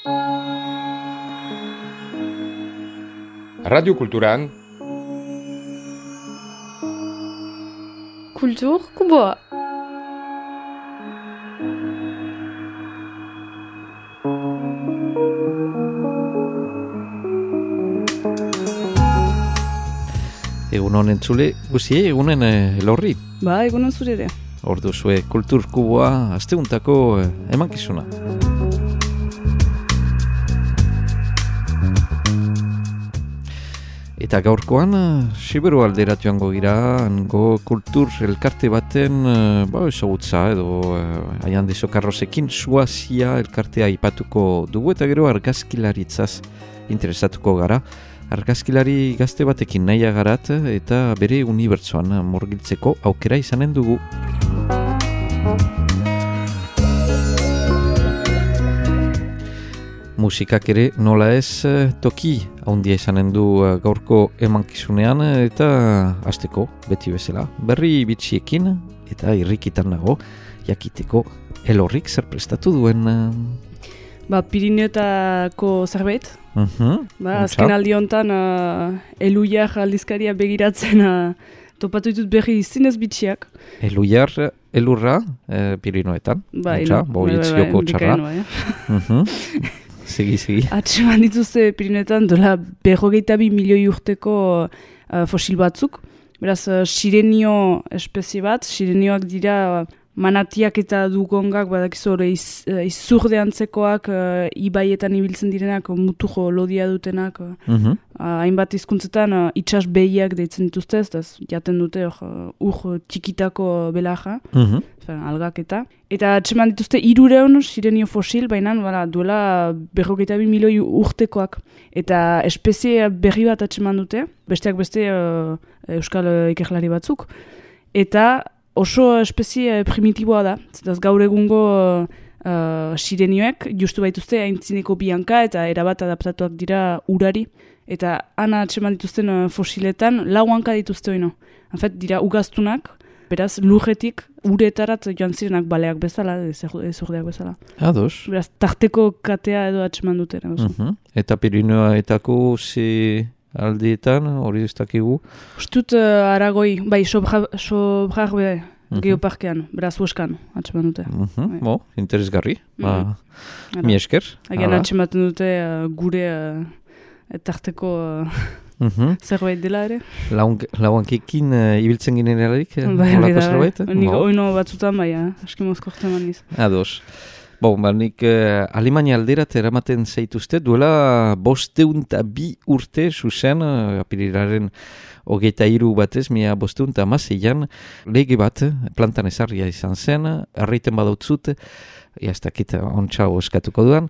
Radio Kulturan Kultur Kuboa. Egunon entzule, guzie, egunen elorri. Ba, egunon zure ere. Ordu zue Kultur Kuboa asteuntako emankizuna. Eta gaurkoan, Siberu aldera joango gira, hango kultur elkarte baten ezagutza edo Aiande Sokarrosekin Suazia elkartea aipatuko dugu eta gero argazkilaritzaz interesatuko gara. Argazkilari gazte batekin nahia garat eta bere unibertsoan murgiltzeko aukera izanen dugu. Musikak ere nola ez toki haundia izanen du gaurko emankizunean eta hasteko beti bezala berri bitxiekin eta irrikitan nago jakiteko elorrik zer prestatu duen. Ba, Pirineotako zerbait. Azken aldi honetan Eluiar aldizkaria begiratzen topatu ditut berri zinez bitxiak. Eluiar, elurra Pirinoetan. Itzioko txarra. Segi. Atseman dituzte Pirineoetan dola 52 milioi urteko fosil batzuk. Beraz, sirenio espezie bat, sirenioak dira manatiak eta dugongak, badakizu hori izurde antzekoak, ibaietan ibiltzen direnak, mutujo lodia dutenak, hainbat hizkuntzetan itsas behiak deitzen dituzte, jaten dute ur txikitako belaja, algak eta. Eta atseman dituzte 300 sirenio fosil, baina duela 52 milioi urtekoak. Eta espezie berri bat atseman dute, besteak beste euskal ikerlari batzuk. Eta oso espezie primitiboa da, zetaz gaur egungo sirenioek justu baituzte aintzineko bianka eta erabat adaptatuak dira urari. Eta ana atseman dituzten fosiletan 4 hanka dituzte oino. Hanfet, dira ugaztunak, beraz lurretik uretarat joan zirenak baleak bezala, ezurdeak bezala. Ados. Beraz, tarteko katea edo atseman dute. Eta Pirinoetako ze aldietan, hori ez dakigu? Ustut Aragoi, bai, Sobrarbe geoparkean, beraz hueskan, atseman dute. Interesgarri. Mi esker. Hagen atsematen dute gure tarteko zerbait dela ere. Lauankekin ibiltzen ginen erarik? Olako zerbait? Nik oino batzutan bai, aski mozkortzen maniz. Ados. Nik Alemania alderat eramaten zaituzte, duela 502 urte zuzen, apirilaren 23 batez, 516an, lege bat, plantan ezarria izan zen, arreiten badautzut, ez ontsa oskatuko duan,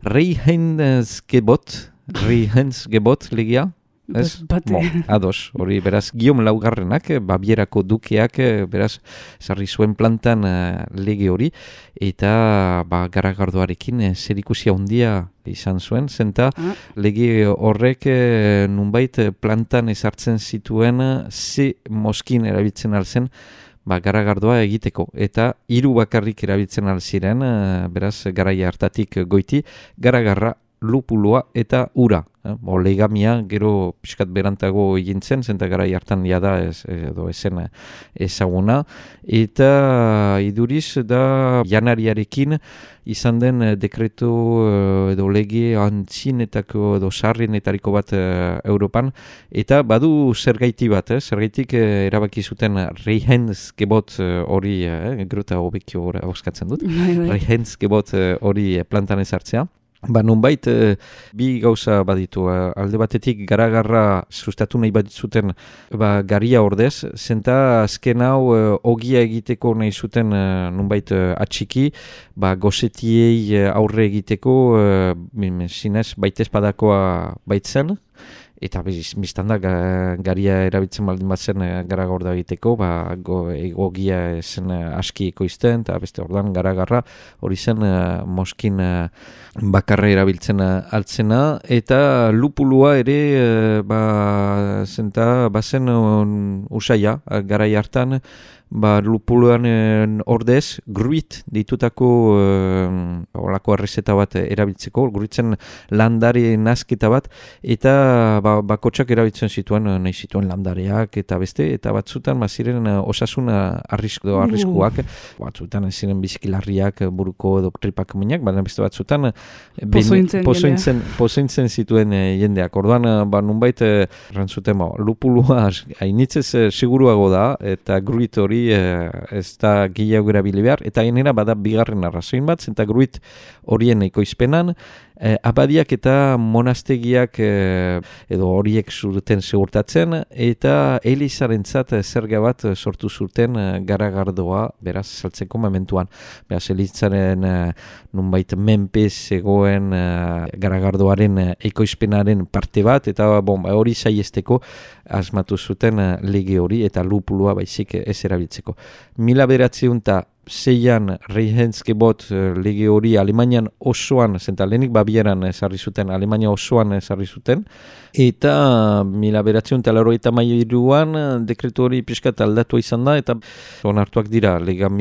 Reichensgebot legia, ez? Ados, hori beraz Guillaume Laugarrenak, Babierako dukeak, beraz sarri zuen plantan lege hori, eta garagardoarekin zerikusia handia izan zuen, zenta lege horrek nunbait plantan ezartzen zituen ze moskin erabiltzen alzen garagardoa egiteko, eta 3 bakarrik erabiltzen alziren, beraz garaia hartatik goiti, garagarra, lupuloa eta ura. Legamia gero pixkat berantago egintzen, zenta garai hartan jada edo ezen ezaguna. Eta iduriz da janariarekin izan den dekretu edo lege antzinetako edo sarrinetariko bat Europan. Eta badu zergaiti bat, zergaitik erabaki zuten Reichensgebot hori, gero eta hobekio hauskatzen dut, Reichensgebot hori plantan ezartzea. Nunbait, bi gauza baditu, alde batetik garagarra sustatu nahi bat zuten garia ordez, zenta azken hau ogia egiteko nahi zuten nunbait atxiki, gozetiei aurre egiteko zinez baitez badakoa baitzen, eta biztanda garia erabiltzen baldin bat zen garagorda egiteko, egogia zen aski ekoizten, eta beste ordan garagarra hori zen moskin bakarra erabiltzen altzena, eta lupulua ere zenta bazen usaia, garai hartan lupuluan ordez, gruit ditutako olako errezeta bat erabiltzeko, gruitzen landare nazketa bat, eta bakotxak erabiltzen zituen, nahi zituen landareak eta beste, eta batzutan ziren osasun arriskuak, batzutan ziren bizikilarriak buruko edo tripak minak, baina beste batzutan pozointzen zituen jendeak. Orduan, nunbait, rantzuten, lupulua hainitzez seguruago da, eta gruit hori ez da gehiago erabili behar, eta gainera bada bigarren arrazoin bat, eta gruit horien ekoizpenan, abadiak eta monastegiak edo horiek zuten segurtatzen, eta elizarentzat zerga bat sortu zuten garagardoa, beraz, saltzeko momentuan. Beraz, elizaren nunbait menpe zegoen garagardoaren ekoizpenaren parte bat, eta hori saiesteko asmatu zuten lege hori, eta lupulua baizik ez erabiltzeko. 1906an Reichensgebot lege hori Alemanian osoan, zenta lehenik Babieran ezarri zuten, Alemania osoan ezarri zuten, eta 1983an dekretu hori pixkat aldatu izan da, eta onartuak dira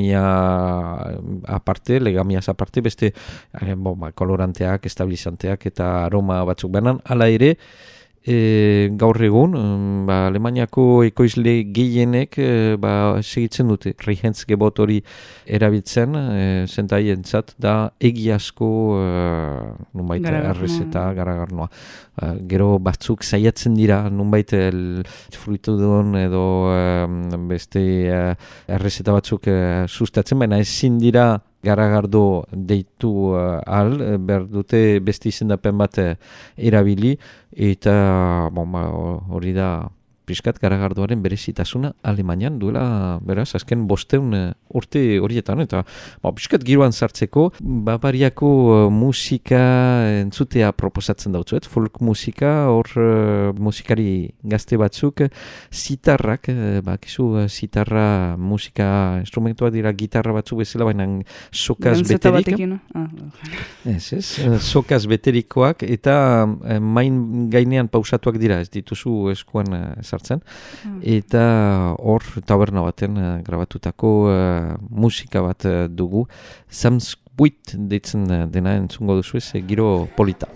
legamiaz aparte, beste koloranteak, estabilizanteak eta aroma batzuk benan, hala ere, gaur egun, Alemaniako ekoizle gehienek segitzen dute. Reichensgebot hori erabiltzen, zentaientzat da egiazko nunbait errezeta garagarnoa. Gero batzuk saiatzen dira, nunbait fruitudun edo beste errezeta batzuk sustatzen, baina ezin dira garagardo deitu behar dute beste izendapen bat erabili, eta hori da pixkat garagardoaren berezitasuna Alemanian duela, beraz, azken 500 urte horietan, eta pixkat giroan sartzeko, Bavariako musika entzutea proposatzen dautzuet, folk musika, hor musikari gazte batzuk, zitarrak, zitarra musika instrumentua dira gitarra batzuk bezala, baina sokaz beterik. Sokaz beterikoak, eta main gainean pausatuak dira, ez dituzu eskuan sartzen, eta hor taberna baten grabatutako musika bat dugu. Samsbuit deitzen dena entzungo duzu ez, giro polita.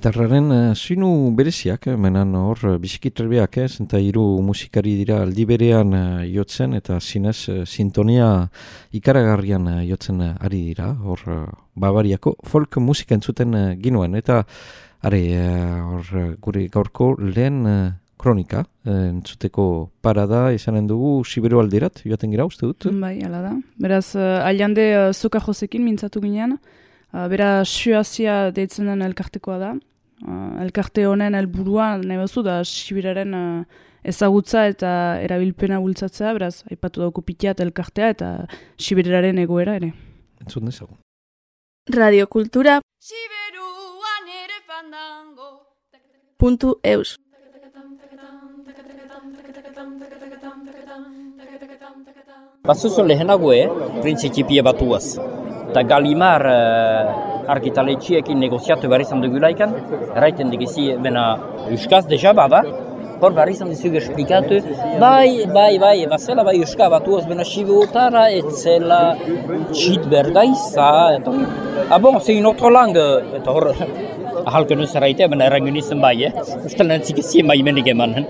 Gitarraren soinu bereziak, menan hor bizikitrebeak, zenta hiru musikari dira aldi berean jotzen, eta zinez sintonia ikaragarrian jotzen ari dira, hor Bavariako folk musika entzuten ginuen, eta hor gure gaurko lehen kronika entzuteko parada izanen dugu Siberu alderat, joaten gira uste dut? Bai, ala da. Beraz, aliande Zoka Josekin mintzatu ginean, bera Suazia deitzen den elkartekoa da. Elkarte honen helburua nahi bazu da Sibiraren ezagutza eta erabilpena bultzatzea, beraz, aipatu dauko pitiat elkartea eta Sibiraren egoera ere. Entzut nezagun. Radio Kultura .eus Bazuzo lehenagoe, printzitipie batuaz. Eta Galimar argitaletxiekin negoziatu behar izan dugulaikan, erraiten digizi, bena, euskaz deja bada, hor behar izan dizug esplikatu, bai, bazela bai euskaz batuaz, bena Sibeutara, etzela txitbergaiza, eta bon, c'est une autre langue, eta hor, ahalken ez erraitea, bena errangun izan bai, ustel nantzik ezien bai menik eman.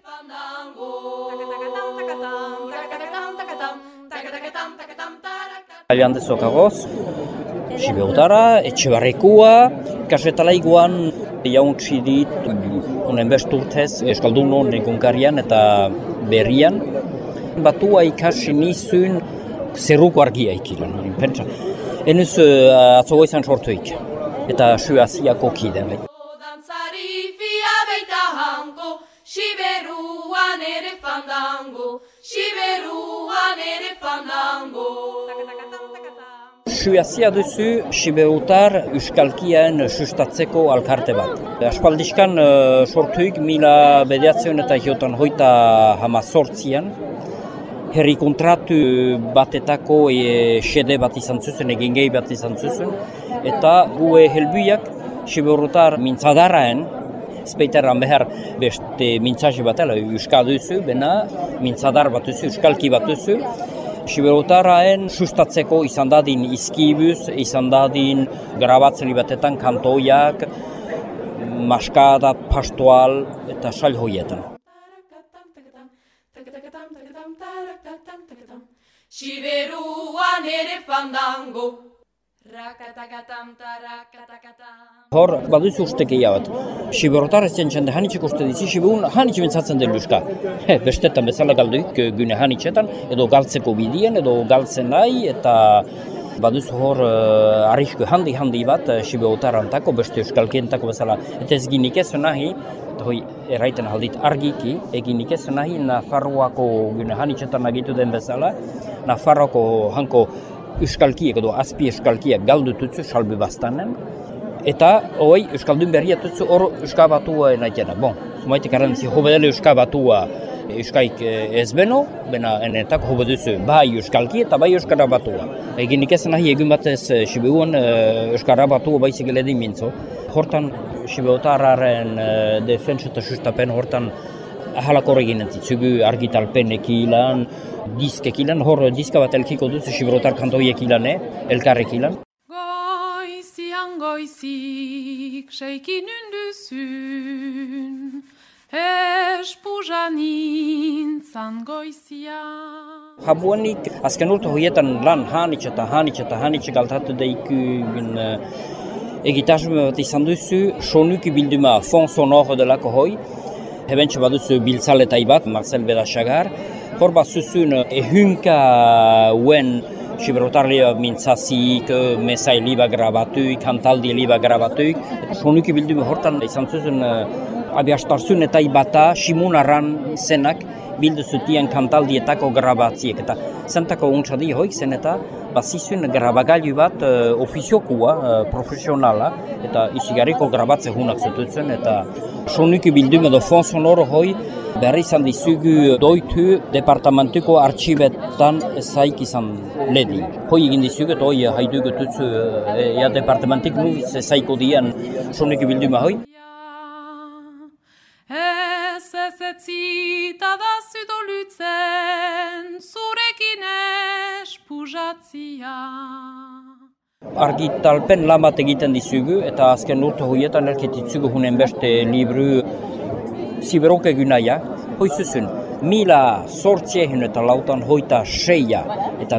Aliande Zokagoz, Sibeutara, Etxebarrekua, kasetalaiguan jauntzi dit, honen besturtez, Eskaldunon egunkarian eta berrian. Batua ikasi nizun zerruko argia ikilan, pentsa. Enuz atzogo izan sortuik, eta Suaziako kide. Siberuan ere fandango, Siberuan ere fandango. Suazia duzu Sibeutar euskalkiaen sustatzeko alkarte bat. Aspaldiskan sortuik 1998an, herri kontratu batetako xede bat izan zuzen, egin gehi bat izan zuzen, eta gue helbuiak Sibeutar mintzadaraen, Speiteran behar beste mintzaje batela, euskal duzu, bena mintzadar bat duzu, euskalki bat duzu. Siberutaraen sustatzeko izan dadin izkibuz, izan dadin grabatzeli batetan kantoiak, maskada, pastoal eta sail hoietan. Siberuan ere fandango. Hor, baduzu ustekeia bat. Siberotar ez zentzen hanitxek uste dizi, Siberun hanitxe bentsatzen den euska. Bestetan bezala galduik gune hanitxetan, edo galtzeko bidien, edo galtzen nahi, eta baduzu hor arrisko handi bat Siberotarantako, beste euskalkientako bezala. Eta ez ginik ez nahi, hoi erraiten aldit argiki, eginik ez nahi Nafarroako gune hanitxetan agitu den bezala, Nafarroako hanko euskalkiek edo azpi euskalkiek galdututzu salbi bastanen, eta hoi euskaldun berriatutzu hor euskabatua naitena. Bon, zumaitik arrantzi hobedele euskabatua euskaik ez beno, bena enetako hobeduzu bai euskalki eta bai euskarabatua. Eginik ez nahi egun batez Sibeuan euskarabatua baizik eledin mintzo. Hortan Sibeutararen defensa eta sustapen hortan ahalakor egin entitzugu argitalpenek ilan, diskek ilan, hor diska bat elkiko duzu Siberotar kantoiek ilan, elkarrek ilan. Goizik seikin unduzun, espujanintzan goizia. Habuanik, azken urte hoietan lan hanitxe galtatu daikun egitasme bat izan duzu, sonuki bilduma fond sonore delako hoi, hebentxe baduzu biltzaletai bat, Marcel Bedasagar, hor bat zuzun ehunka uen Siberotar liba mintzazik, mesai liba grabatuik, kantaldi liba grabatuik. Sonuki bildume hortan izan zuzun abiastarzun eta ibata Simunarran zenak bildu zutien kantaldietako grabatziek. Eta zentako untsadi hoik zen eta bazizun grabagailu bat ofiziokua, profesionala, eta izigarriko grabatze hunak zututzen. Eta sonuki bildume do fond sonoro hoi, berri izan dizugu doitu departamentuko artxibetan ezaik izan ledi. Hoi egin dizugu eta hoi haidugu tutzu departamentik nuiz ezaiko dian sonik bildume hoi. Ez etzita da zudolutzen zurekin espujatzia. Argitalpen lan bat egiten dizugu, eta azken urte horietan erketitzugu hunen beste libru ziberok egunaia. Hoi zuzun, 1886 eta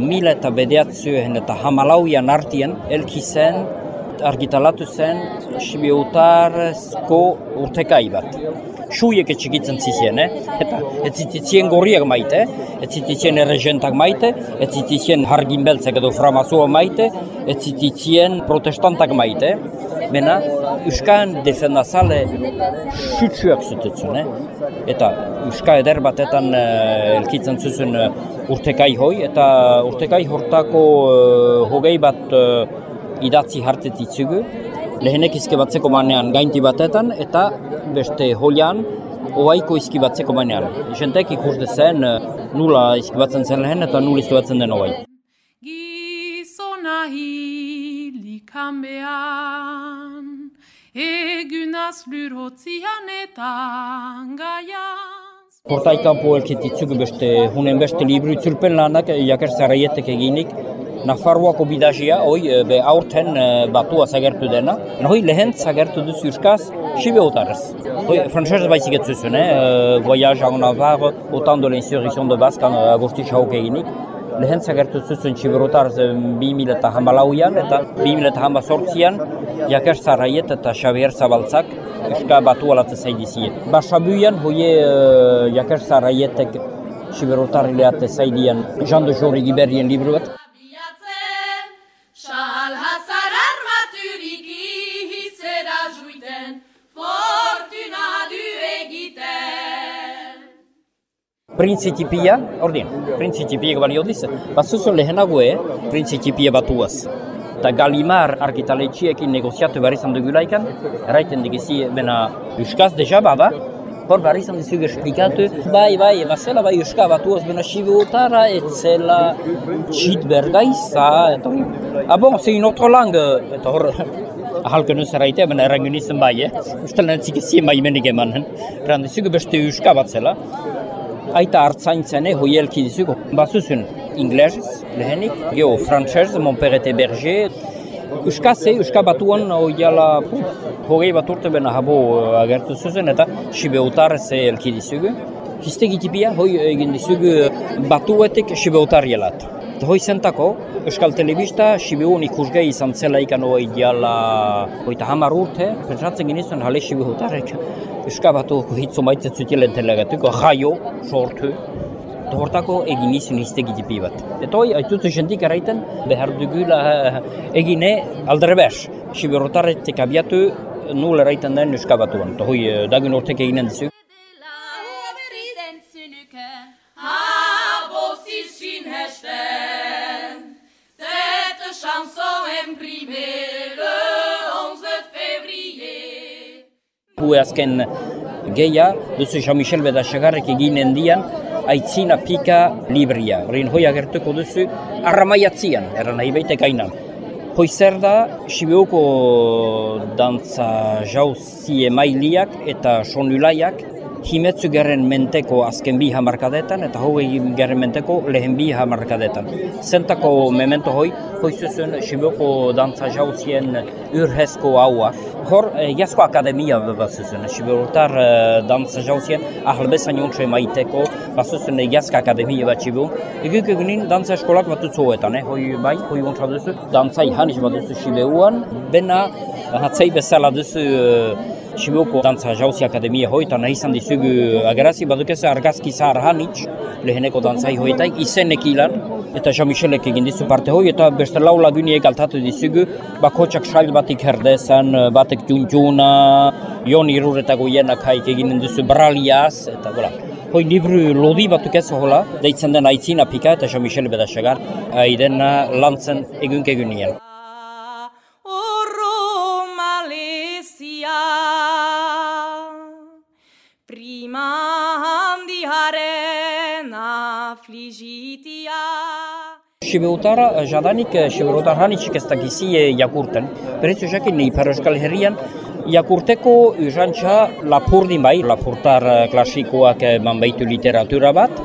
1909 artien elki zen, argitalatu zen, Sibeutarrezko urtekai bat. Suiek etxikitzen zizien, eta ez zitizien gorriak maite, ez zitizien erregentak maite, ez zitizien harginbeltzek edo framazua maite, ez zitizien protestantak maite. Bena, Euskan defendazale sutsuak zututzen, eta Euska eder batetan elkitzen zuzun urtekai hoi, eta urtekai hortako hogei bat idatzi hartetitzugu, lehenek izkibatzeko manean gainti batetan, eta beste holian oaiko izkibatzeko manean. Jentek ikuste zen nula izkibatzen zen lehen eta nula izkibatzen den oai. Gizona hilikan behan, egunaz lurhotzian eta gaiaz. Portaikampo elkititzugu hunen beste libru itzulpen lanak jakerzaraietek eginik, Nafarroako bidazia, aurten batua zagertu dena. Hoi lehen zagertu duzu Euskaz, Sibeutarrez. Frantsesez baizik ez zuzun, Voyage en Navarre, au temps de l'insurrection de Basque, Agosti Xauk eginik. Lehen zagertu zuzun Sibeutarrez 2014an eta 2018an Jakers Zarraiet eta Xavier Zabaltzak Euska batu alatze zaidizie. Basabuian, hoie Jakers Zarraietek Sibeutarrileate zaidian Jean de Jory Giberrien libru bat. Printzitipia, printzitipiek balio diz, batzuzun lehenagoe printzitipia batuaz. Eta Galimar argitaletxiekin negoziatu behar izan dugulaikan, erraiten digizi, bena Euskaz deja bada, hor behar izan dizugu esplikatu, bazela Euska batuaz, bena Sibeutarra, etzela txitbergaiza, eta hori. C'est une autre langue, eta hor, ahalken ez erraitea, bena errangun izan Ustel nentzik ezien menik eman, erran dizugu beste Euska batzela. Aita hartzaintzen hoi elki dizugu. Bazuzun inglesez, lehenik, frantsez, mon père était berger. Euska batuan hoiala hogei bat urte bena habo agertu zuzen eta Sibeutarrez elki dizugu. Histegitipia hoi egin dizugu batuetik Sibeutarrielat. Hoi zentako, Euskal Telebista Sibeun ikusgei izan zela ikan hoi diala 30 urte, pentsatzen ginizuen hale Sibeutarrek Euska batu hitzo maitzen zutilen telegatuko, jaio, sortu. Hortako egin izun histegitipi bat. Eta hoi, haitzutu jentik eraiten, behar dugula egine aldrebes. Sibeutarretik abiatu nul eraiten den Euska batuan. Eta hoi, dagun urtek eginen dizu. Hue azken geia, duzu Jean-Michel Bedaxagarrek eginen dian, aitzina pika libria. Horrein hoi agertuko duzu, arramaiatzian, erran nahi baite gainan. Hoi zer da, Sibeuko dantza jauzi emailiak eta sonulaiak, himetzu gerren menteko azken bi hamarkadetan eta hogei gerren menteko lehen bi hamarkadetan. Zentako memento hoi zuzun Sibeuko dantza jauzien urhezko haua. Hor, jasko akademia bat zuzun. Sibeutar dantza jauzien ahalbezan jontxe maiteko, bat zuzun jaska akademia bat Sibeu. Eguk egunin dantza eskolak bat dutzuetan, hoi jontxa duzu. Dantza ihaniz bat duzu Sibeuan, bena hatzei bezala duzu Sibeuko dantza jauzi akademia hoitan izan dizugu agerazi badukez argazki zahar hanitz leheneko dantzai hoietaik izenek ilan eta Jean-Michelek egin dizu parte hoi eta beste lau laguniek altatu dizugu bakotxak sail batik herdezan, batek juntjuna, Jon Irurretako jenak haik eginen dizu braliaz eta gola. Hoi libru lodi batuk ez hola, deitzen den aitzina pika eta Jean-Michel Bedaxagar aidena lantzen egunien. Prima handiaren afligitia. Sibeutarra, jadanik Sibeutar hanitzik ez dakizie jakurten. Berezu jakin Ipar Euskal Herrian jakurteko urantxa lapurdin bai, lapurtar klasikoak eman baitu literatura bat.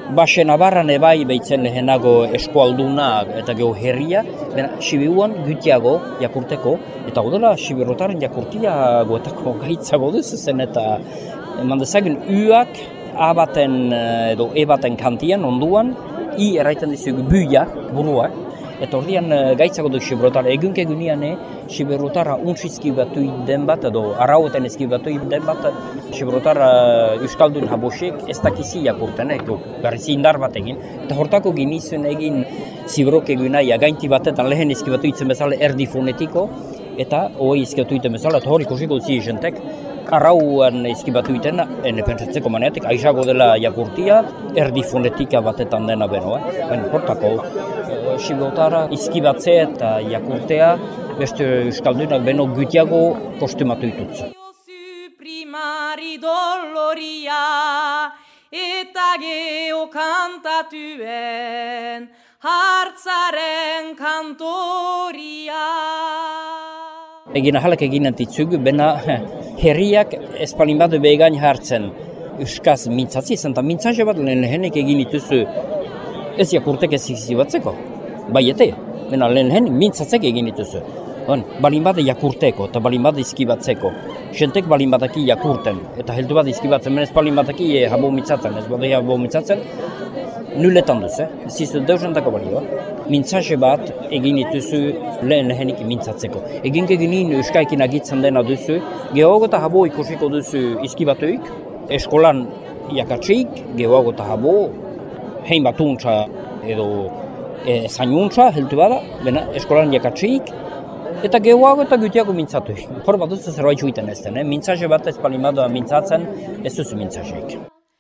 Baxe Navarran ebai behitzen lehenago eskualduna eta geho herria, Sibiuan gutiago jakurteko, eta godela Sibirotaren jakurtia goetako gaitzago duzen, eta eman dezagun uak A baten edo E baten kantian onduan, I erraiten dizugu buia, burua, eta ordian gaitzago du Sibirotara. Egunke egunean Sibirotara untsi batu den bat, edo arauetan batu den bat, Sibirotara euskaldun habosek ez dakizi jakurten, garrizi indar bat egin. Eta hortako ginizun egin Sibirok egunaia gainti batetan lehen batu itzen bezala erdi fonetiko, eta hoi izkibatu iten bezala, eta hori ikusiko duzi jentek, arauan izkibatu iten, pentsatzeko maneatik, aizago dela jakurtia, erdi fonetika batetan dena beno. Hortako Sibirotara izkibatze eta jakurtea, beste euskaldunak beno gutiago kostumatu ditutz. Primari doloria eta geho kantatuen hartzaren kantoria. Egin ahalak egin antitzugu, bena herriak espalin bat begain hartzen euskaz mintzatzi izan, eta mintzatze bat lehenek egin dituzu ez jakurtek ez izkibatzeko. Bai ete, bena lehenek mintzatzek egin dituzu. Balin bat jakurteko eta balin bat izkibatzeko. Jentek balin bataki jakurten, eta heldu bat izkibatzen, menez balin bataki habo mitzatzen, ez bat habo mitzatzen, nuletan duz, ez izu deusentako balioa. Mintzaxe bat egin dituzu lehenik mintzatzeko. Egin geginin euskaikin agitzen dena duzu, gehoago eta habo ikusiko duzu izkibatuik, eskolan jakatxeik, gehoago eta habo, hein bat untza edo zainuntza heldu bada, bena eskolan jakatxeik, eta gehoago eta gutiago mintzatu. Hor bat duzu zerbait juiten ez den, mintzaxe bat ez palimadoa mintzatzen, ez duzu mintzaxeik.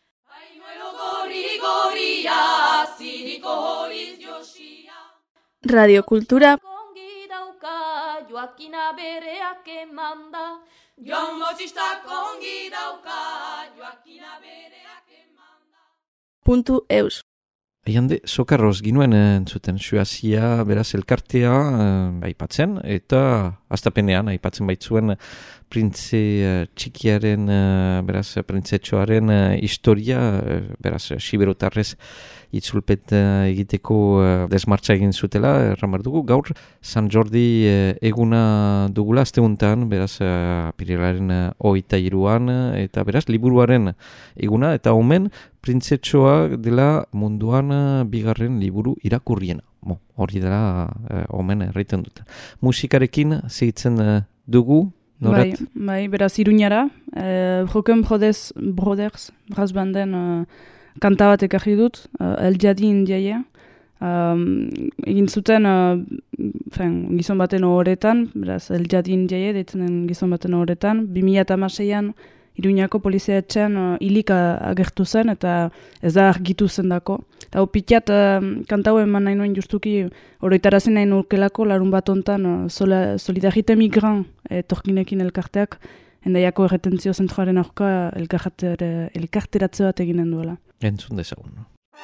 Radio Kultura. Kongi dauka Joakina bereak emanda. Jon Motxistak kongi dauka Joakina bereak emanda. .eus. Aiande, sokarroz ginuen entzuten suazia, beraz, elkartea aipatzen, eta astapenean aipatzen baitzuen printze txikiaren, beraz, printzetxoaren historia, beraz, Sibirotarrez itzulpet egiteko desmartza egin zutela, erramar dugu, gaur San Jordi eguna dugula, asteguntan, beraz, apirilaren 23an, eta beraz, liburuaren eguna, eta omen, printzetxoa dela munduan bigarren liburu irakurriena. Hori dela omen erraiten dute. Musikarekin segitzen dugu, norat? Bai, beraz Iruñara, Broken Brothers brass banden kanta bat ekarri dut, El Jadi Indiaia. Egin zuten gizon baten horretan, beraz El Jadi Indiaia deitzen den gizon baten horretan, 2016an Iruñako polizia etxean hilik agertu zen eta ez da argitu zendako. Eta pitat kantau eman nahi nuen justuki oroitarazen nahi nurkelako larun bat ontan Solidarite Migran torkinekin elkarteak endaiako erretentzio zentroaren aurka elkarteratze bat eginen duela. Entzun dezagun.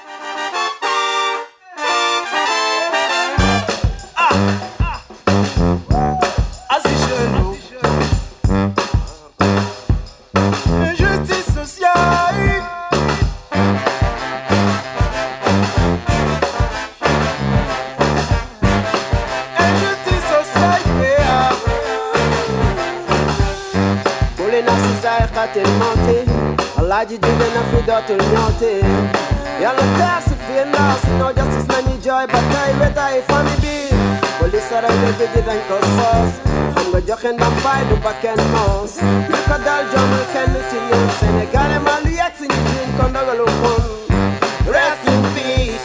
La di giuve na fidato il miote e alla terza fila si no justice na ni joy batai betai family be police are the get and cause I'm go jochen dan pai do backen nos ka dal jam ken ti ni Senegal mali action ni kondago kon rest in peace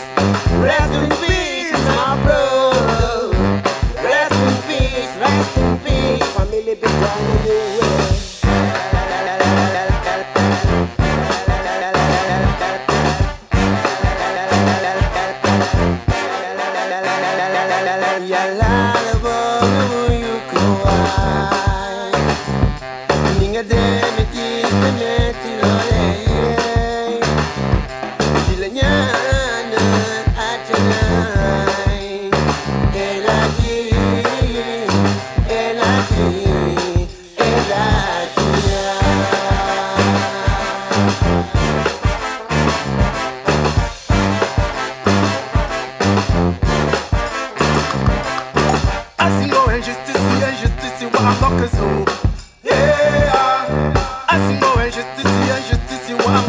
my bro rest in peace family be down you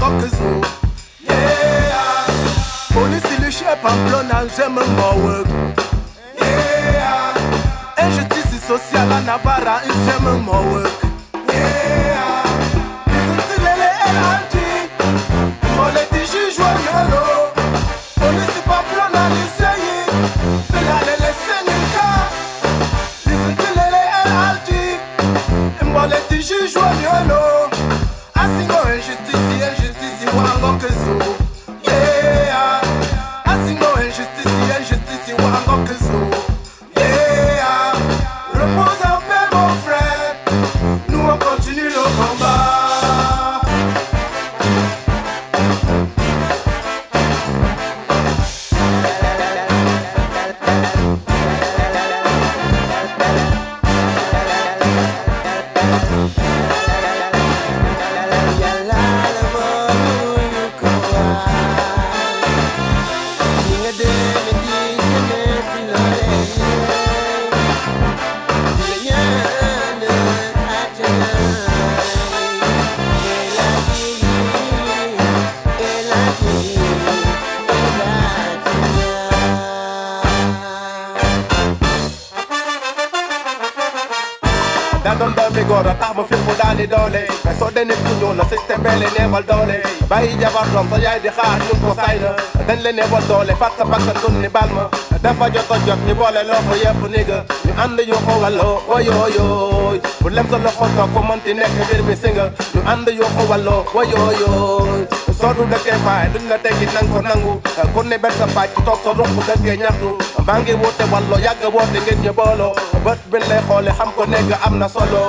gokezo. Yeah. Police ilushe pamplona j'aime mon work. Yeah. Injustice sociale à Navarra j'aime mon work. Yeah. Lele LRG. Politici joignolo. Police pamplona lycée. Lele Seneca. Lele LRG. Politici joignolo. Asingo injustice wango kezo. Yeah. Asingo injustice wango kezo. Yeah. Repose en paix mon frère. Nous on continue le combat. Gora tamo filmo dali dole so den puño la system bele neval dole bayi jabar dom so yaay di xaar ñu ko sayna dañ le neval dole fat sa bakkan dun ni balma dafa jot ni boole lo ko yep niga ñu and yu ko wallo oyo oyo bu lem sa loxo to ko monti nek bir mi singa ñu and yu ko wallo oyo oyo so du de ke faay duñ la teggi nang ko nangu ko ne bet sa pacc tok so ronku de ke ñaxtu bangi wote wallo yag wote ngeen ñu bolo bët bin lay xoole xam ko nekk am na solo.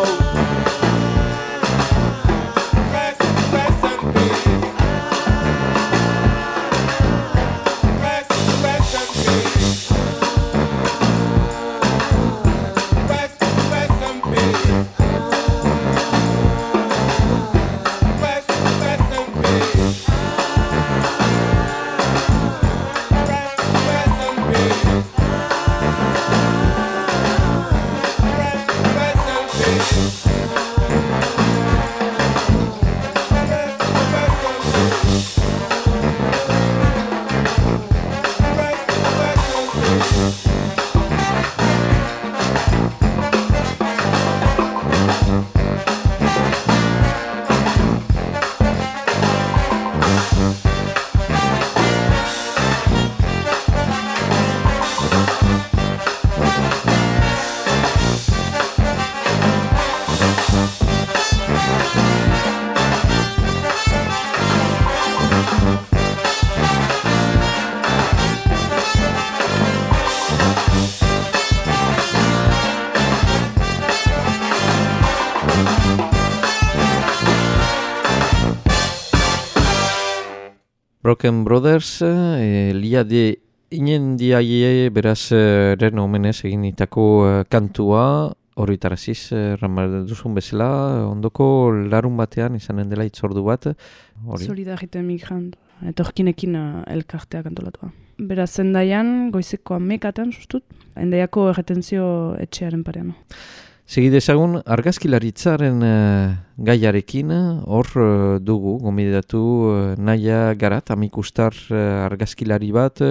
Broken Brothers, lia de inendiaie beraz ren omenez egin itako kantua, horretaraziz, ramar duzun bezala, ondoko larun batean izanen dela itzordu bat. Solidarite migrant, etorkinekin elkartea kantolatua. Beraz, Endaian, goizeko 11 sustut, Endaiako erretentzio etxearen parean. Segi dezagun, argazkilaritzaren gaiarekin, hor dugu, gomidatu Naia Garat, amikustar argazkilari bat,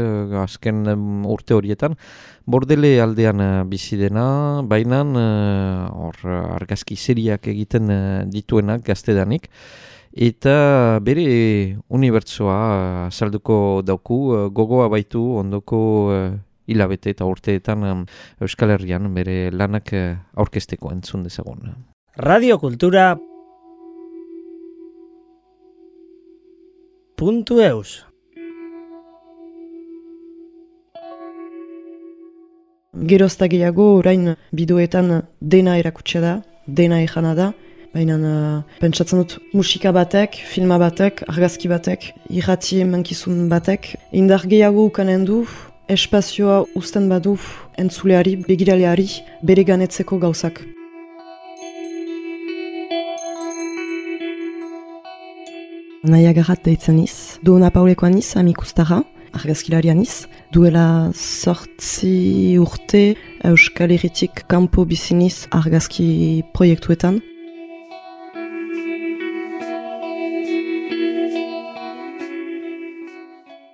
azken urte horietan, Bordele aldean bizi dena, baina hor argazki seriak egiten dituenak gaztedanik, eta bere unibertsoa salduko dauku, gogoa baitu ondoko hilabete eta urteetan Euskal Herrian bere lanak aurkezteko entzun dezagun. Radio Kultura .eus Gerozta gehiago orain bideoetan dena erakutsia da, dena ejana da, baina pentsatzen dut musika batek, filma batek, argazki batek, irrati emankizun batek, indar gehiago ukanen du, espazioa uzten badu entzuleari, begiraleari, bere ganetzeko gauzak. Naia Garat deitzen iz, Dona Paulekoan iz, amikustara, argazkilarian iz, duela 8 urte Euskal Herritik kanpo biziniz argazki proiektuetan.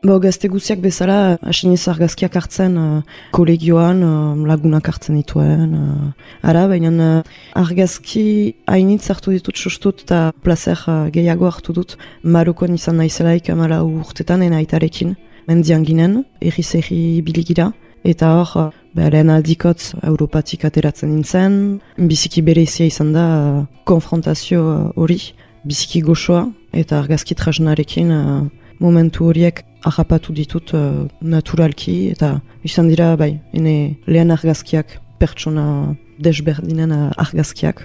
Gazte guziak bezala, asiniz argazkiak hartzen kolegioan, lagunak hartzen dituen. Baina argazki hainitz hartu ditut sustut eta placer gehiago hartu dut. Marokoan izan naizelaik 14 urtetan aitarekin. Mendian ginen, erri biligira. Eta hor, lehen aldikotz Europatik ateratzen nintzen. Biziki berezia izan da konfrontazio hori, biziki goxoa. Eta argazki tresnarekin momentu horiek ahapatu ditut naturalki, eta izan dira, ene lehen argazkiak, pertsona desberdinen argazkiak.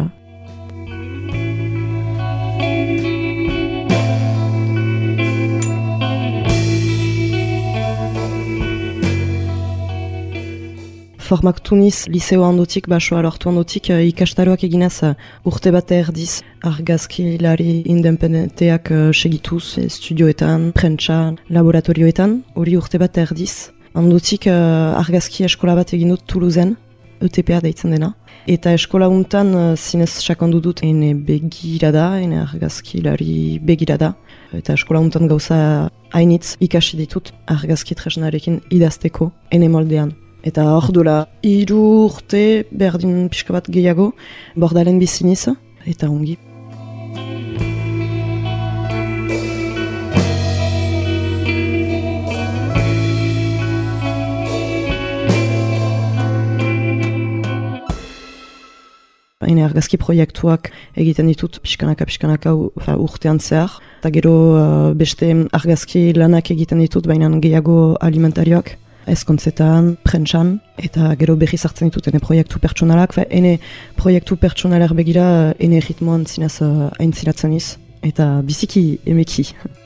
Formatu niz, liseo handotik, basoa lortu handotik, ikastaroak eginaz urte bat erdiz argazkilari independenteak segituz, studioetan, prentsa, laboratorioetan, hori urte bat erdiz. Handotik argazki eskola bat egin dut Toulousen, ETPA deitzen dena. Eta eskola untan zinez sakondu dut ene begirada, ene argazkilari begirada. Eta eskola untan gauza hainitz ikasi ditut argazki tresnarekin idazteko, ene moldean. Eta hor dola 3 urte berdin pixka bat gehiago, bordalen biziniz, eta ongi. Hine argazki proiektuak egiten ditut pixkanaka urtean zehar. Eta gero beste argazki lanak egiten ditut, baina gehiago alimentarioak. Ezkontzetan, prentsan, eta gero berriz hartzen ditut ene proiektu pertsonalak. Ene proiektu pertsonalar begira ene ritmoan zinez aintziratzen iz, eta biziki emeki.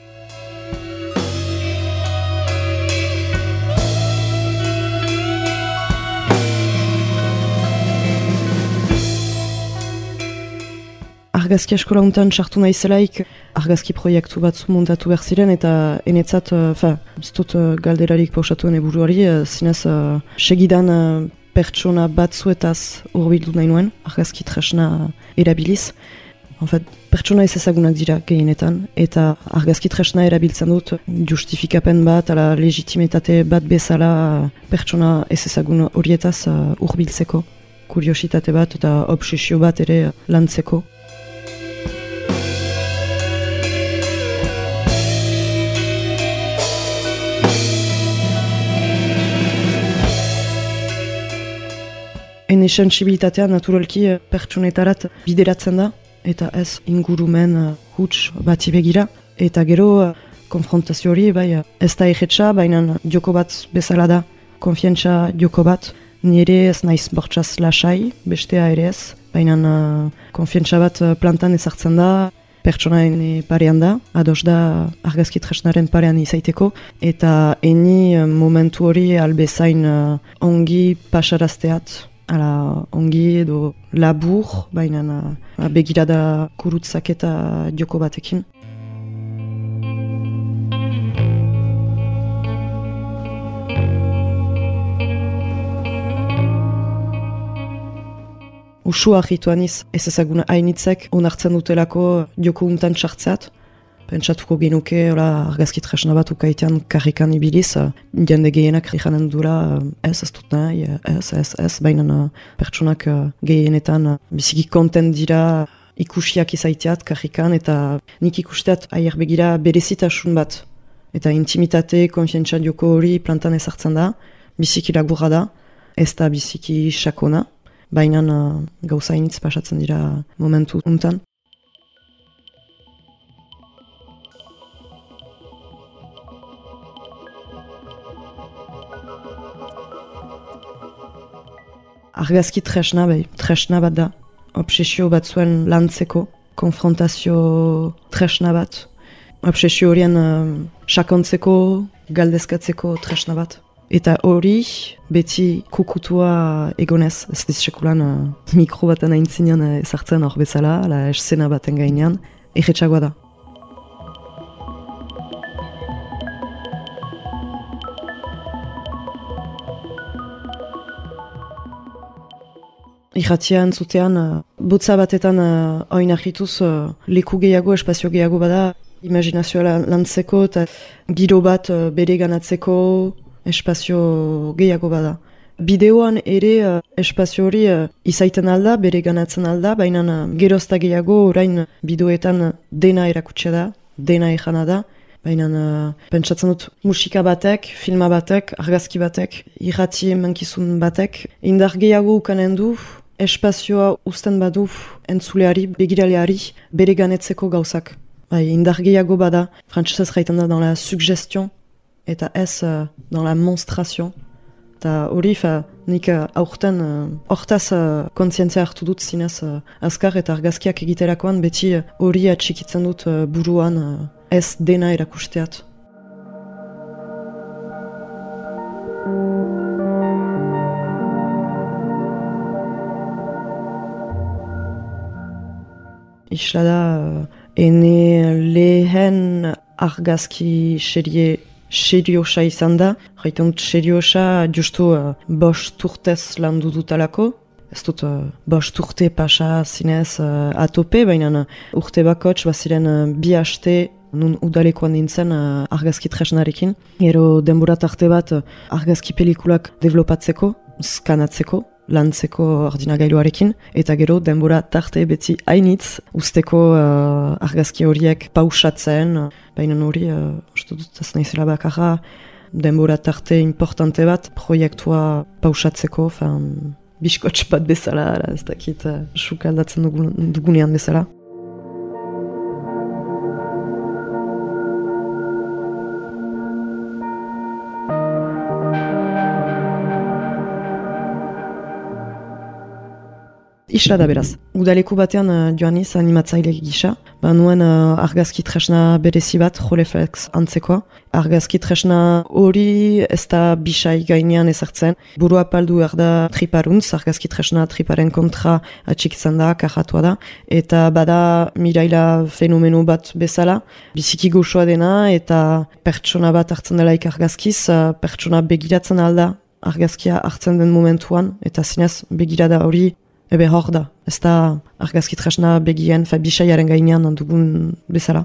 Argazki eskola untan sartu nahizelaik argazki proiektu batzu montatu behar ziren, eta enetzat, ez dut galderarik pausatu ene buruari, zinez segidan pertsona batzuetaz urbildu nahi nuen, argazki tresna erabiliz. Pertsona ez ezagunak dira gehienetan, eta argazki tresna erabiltzen dut justifikapen bat, ala legitimitate bat bezala pertsona ez ezagun horietaz urbiltzeko. Kuriositate bat eta obsesio bat ere lantzeko. Ene sensibilitatea naturalki pertsonetarat bideratzen da, eta ez ingurumen huts bati begira. Eta gero konfrontazio hori, ez da egetxa, baina joko bat bezala da, konfiantza joko bat. Nire ez naiz bortxaz lasai, bestea ere ez, baina konfiantza bat plantan ezartzen da, pertsonaen parean da, ados da argazki tresnaren parean izaiteko, eta eni momentu hori albezain ongi pasarazteat. Ala ongi edo labur, baina begirada kurutzak eta joko batekin. Usua argituan ez ezaguna hainitzek onartzen dutelako joko untan txartzeat. Pentsatuko genuke argazki tresna bat ukaitean karrikan ibiliz, jende gehienak janen dura ez dut nahi, ez, baina pertsonak gehienetan biziki kontent dira ikusiak izaiteat karrikan, eta nik ikusteat aier begira berezitasun bat. Eta intimitate, konfiantza joko hori plantan ezartzen da, biziki laburra da, ez da biziki sakona, baina gauza hainitz pasatzen dira momentu untan. Argazki tresna bat da, obsesio bat zuen lantzeko, konfrontazio tresna bat, obsesio horien sakontzeko, galdezkatzeko tresna bat. Eta hori beti kukutua egonez, ez dizsekulan mikro baten aintzinean ezartzen hor bezala, eszena baten gainean, egetxagoa da. Irratia entzutean, botza batetan oin argituz leku gehiago, espazio gehiago bada, imaginazioa lantzeko eta giro bat bere ganatzeko espazio gehiago bada. Bideoan ere espazio hori izaiten alda, bere ganatzen alda, baina gerozta gehiago orain bideoetan dena erakutsia da, dena ejana da, baina pentsatzen dut musika batek, filma batek, argazki batek, irrati emankizun batek, indar gehiago ukanen du, espazioa uzten badu entzuleari, begiraleari, bere ganetzeko gauzak. Bai, indar gehiago bada, frantsesez jaiten da dans la suggestion, eta ez dans la monstration. Eta hori, nik aurten hortaz kontzientzia hartu dut zinez azkar eta argazkiak egiterakoan beti hori atxikitzen dut buruan ez dena erakusteat. Isla da ene lehen argazki seriosa izan da. Gaiten dut seriosa justu bost urtez landu dutalako. Ez dut bost urte pasa zinez atope, baina urte bakots baziren 2 aste nun udalekoan nintzen argazki tresnarekin. Gero denbora tarte bat argazki pelikulak developatzeko, skanatzeko, lantzeko ordinagailuarekin, eta gero denbora tarte beti hainitz usteko argazki horiek pausatzen, baina hori, uste dut ez nahizela bakarra, denbora tarte importante bat proiektua pausatzeko, biskotx bat bezala, ez dakit, sukaldatzen dugunean bezala. Isla da beraz. Udaleku batean joaniz animatzaile gisa. Nuen argazki tresna berezi bat, Roleflex antzekoa. Argazki tresna hori ez da bisai gainean ezartzen. Burua paldu erda triparuntz, argazki tresna triparen kontra atxikitzen da, kajatua da. Eta bada miraila fenomeno bat bezala. Biziki goxoa dena eta pertsona bat hartzen delaik argazkiz, pertsona begiratzen alda argazkia hartzen den momentuan. Eta zinez begirada hori ebe hor da, ez da argazki tresna begien, bisaiaren gainean dugun bezala.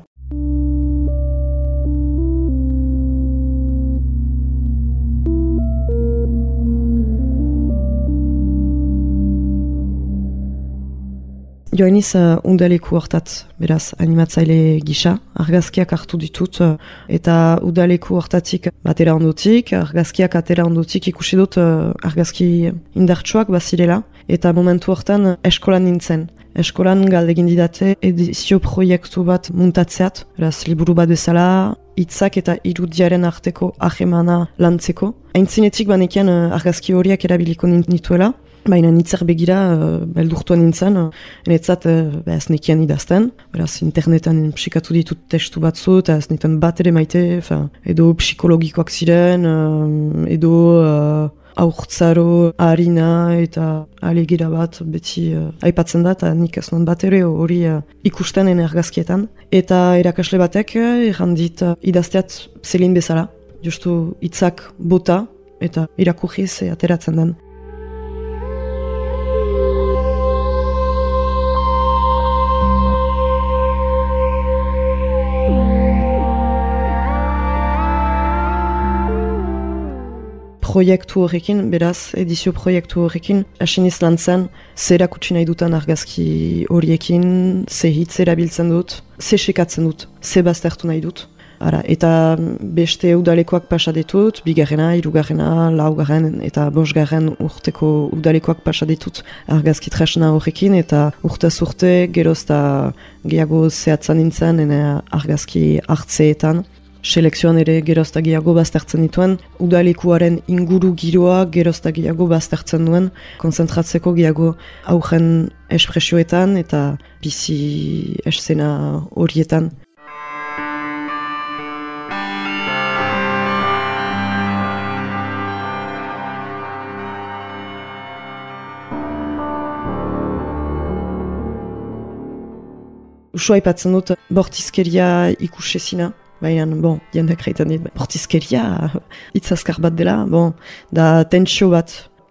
Joaniz udaleku hortat, beraz, animatzaile gisa, argazkiak hartu ditut, eta udaleku hortatik batera ondotik, argazkiak atera ondotik ikusi dut argazki indartsuak bazirela, eta momentu hortan eskolan nintzen. Eskolan galdegin didate edizio proiektu bat muntatzeat, beraz, liburu bat bezala, hitzak eta irudiaren arteko ahemana lantzeko. Aintzinetik banekian argazki horiak erabiliko nituela, baina nitzer begira beldurtua nintzen, enetzat ez nekian idazten, beraz internetan psikatu ditut testu batzu, eta ez netan bat ere maite, edo psikologikoak ziren, edo aurtzaro harina eta alegira bat beti aipatzen da, eta nik ez nuen bat ere hori ikusten ene argazkietan. Eta erakasle batek errandit idazteat zelin bezala, justu hitzak bota eta irakurriz ateratzen den. Proiektu horrekin, beraz, edizio proiektu horrekin, asiniz lan zen, ze erakutsi nahi dutan argazki horiekin, ze hitz erabiltzen dut, ze sekatzen dut, ze baztertu nahi dut. Eta beste udalekoak pasa ditut, 2., 3., 4. eta 5. urteko udalekoak pasa ditut argazki tresna horrekin, eta urtez urte gerozta gehiago zehatzen nintzen argazki hartzeetan. Selekzioan ere gerozta gehiago baztertzen dituen, udalekuaren inguru giroa gerozta gehiago baztertzen duen, konzentratzeko gehiago aurren espresioetan eta bizi eszena horietan. Usua aipatzen dut bortizkeria ikusezina. Baina, jendeak reiten dit, bortizkeria, hitz azkar bat dela, da tentsio bat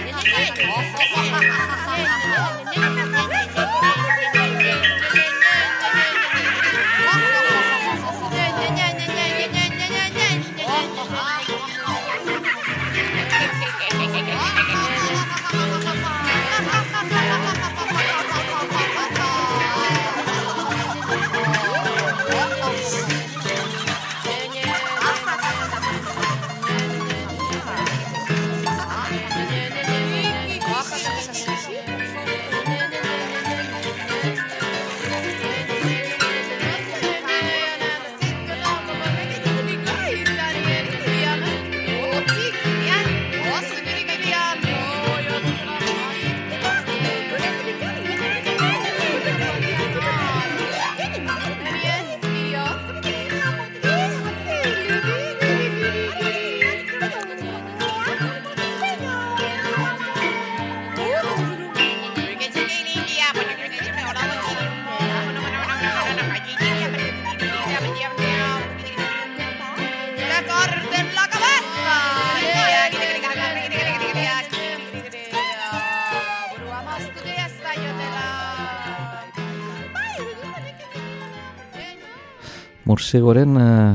Mursegoren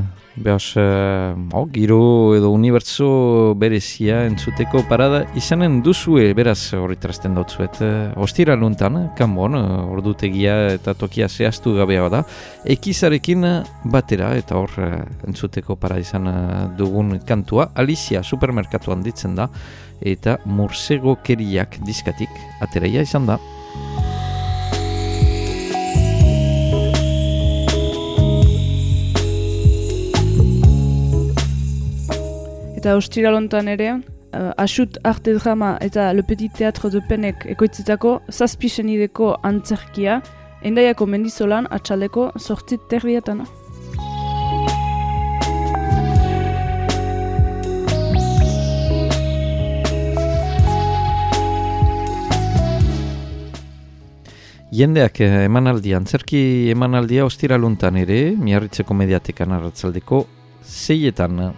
giro edo unibertso berezia entzuteko parada izanen duzue, beraz horretarazten dutzuet. Ostira luntan, kanbon, ordutegia eta tokia zehaztu gabea da, ekizarekin batera eta hor entzuteko para izan dugun kantua, Alicia supermerkatuan ditzen da, eta Mursegokeriak diskatik ateraia izan da. Eta ostiralontan ere, Asut Arte Drama eta Le Petit Théâtre de Penek ekoitzetako 7 senideko antzerkia, Hendaiako Mendizolan atxaldeko 8:30. Jendeak emanaldia, antzerki emanaldia ostiraluntan ere, Miarritzeko Mediatekan arratzaldeko 6:00.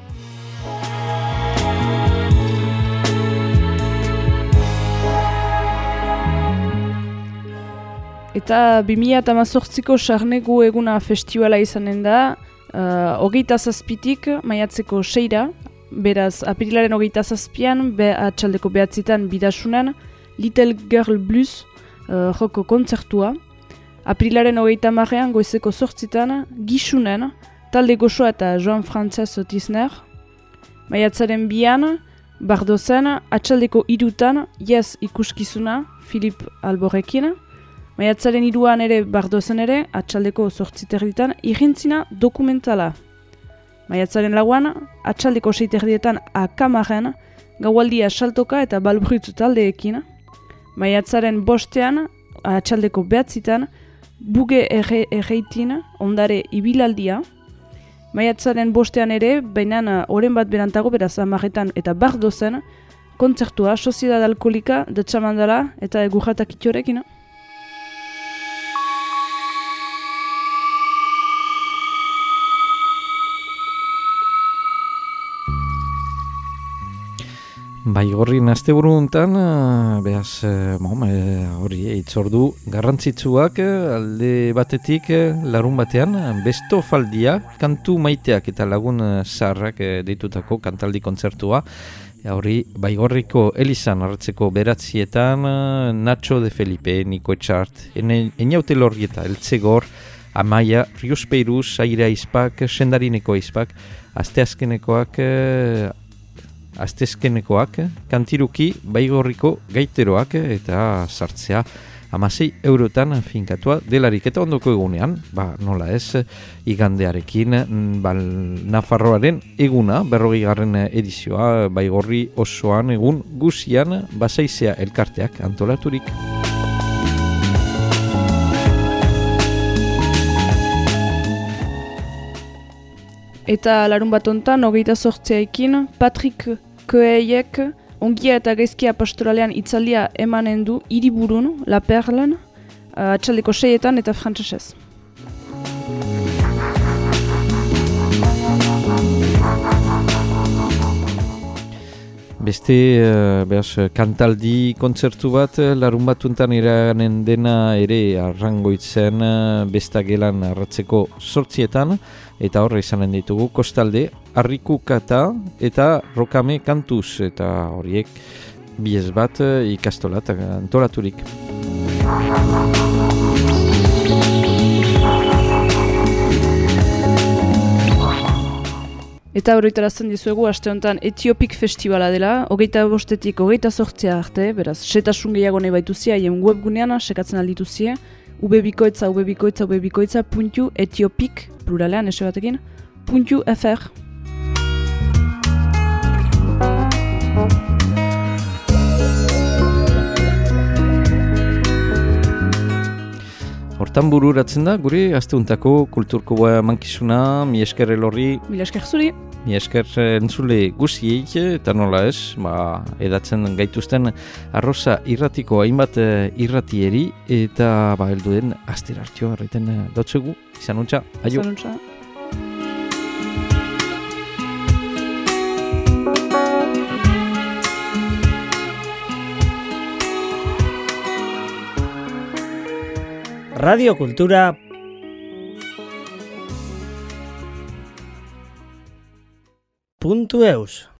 Eta 2018ko Sarnegu eguna festivala izanen da, 27tik maiatzeko 6, beraz apirilaren 27an, atxaldeko 9 Bidasunen, Little Girl Blues joko kontzertua. Apirilaren 30an goizeko 8 Gixunen, talde goxoa eta Joan Frances Tisner. Maiatzaren 2an, Bardozen, atxaldeko 3 Yes ikuskizuna, Filip Alborekin. Maiatzaren 3an ere Bardozen ere, atxaldeko 8:30 Irrintzina dokumentala. Maiatzaren 4an, atxaldeko 6:30 Akamaren, gaualdia saltoka eta balbrut taldeekin. Maiatzaren 5an, atxaldeko 9 Buge erreitin ondare ibilaldia. Maiatzaren 5an ere, baina oren bat berantago beraz Amaretan eta Bardozen, kontzertua Sociedad Alkolika, de Txamandala eta Egurratak itxorekin. Baigorrin asteburu hontan, behaz, hori, itzordu garrantzitsuak alde batetik larun batean, bestofaldia, kantu maiteak eta lagun zaharrak deitutako kantaldi kontzertua. Hori, Baigorriko Elizan arratzeko 9:00, Nacho de Felipe, Niko Etxart, Einaute Lorrieta, Eltzegor, Amaia, Riospeiruz, Aire Aizpak, Sendarineko Aizpak, Astezkenekoak, Kantiruki, Baigorriko Gaiteroak eta sartzea 16 eurotan finkatua delarik eta ondoko egunean, nola ez, igandearekin, Nafarroaren eguna, 40. edizioa, Baigorri osoan egun guzian, Basaizea elkarteak antolaturik. Eta larun bat ontan, 28ekin, Patrick Koeiek ongia eta gaizkia pastoralean itzaldia emanen du hiriburun, La Perlen, atxaldeko 6 eta frantsesez. Beste, kantaldi kontzertu bat, larun batuntan iranen dena ere arrangoitzen bestagelan arratzeko 8 eta horre izanen ditugu kostalde, Arrikukata eta Rokame kantuz, eta horiek biez bat ikastolat antolaturik. Eta horretarazten dizuegu, aste honetan Etiopik festivala dela, 25-etik 28 arte, beraz, setasun gehiago nahi baituzia, haien webgunean, sekatzen aldituzie, ubebikoitza.etiopik, pluralean, ese batekin, .fr. Hortan bururatzen da, gure asteuntako kulturkoa mankizuna, mi esker Elorri. Mila esker zuri. Mi esker entzule guziek, eta nola ez, edatzen gaituzten arroza irratiko hainbat irratieri, eta helduen aster hartio harreten dotzegu. Izan untxa, aio. Izan untxa. Radio Kultura .eus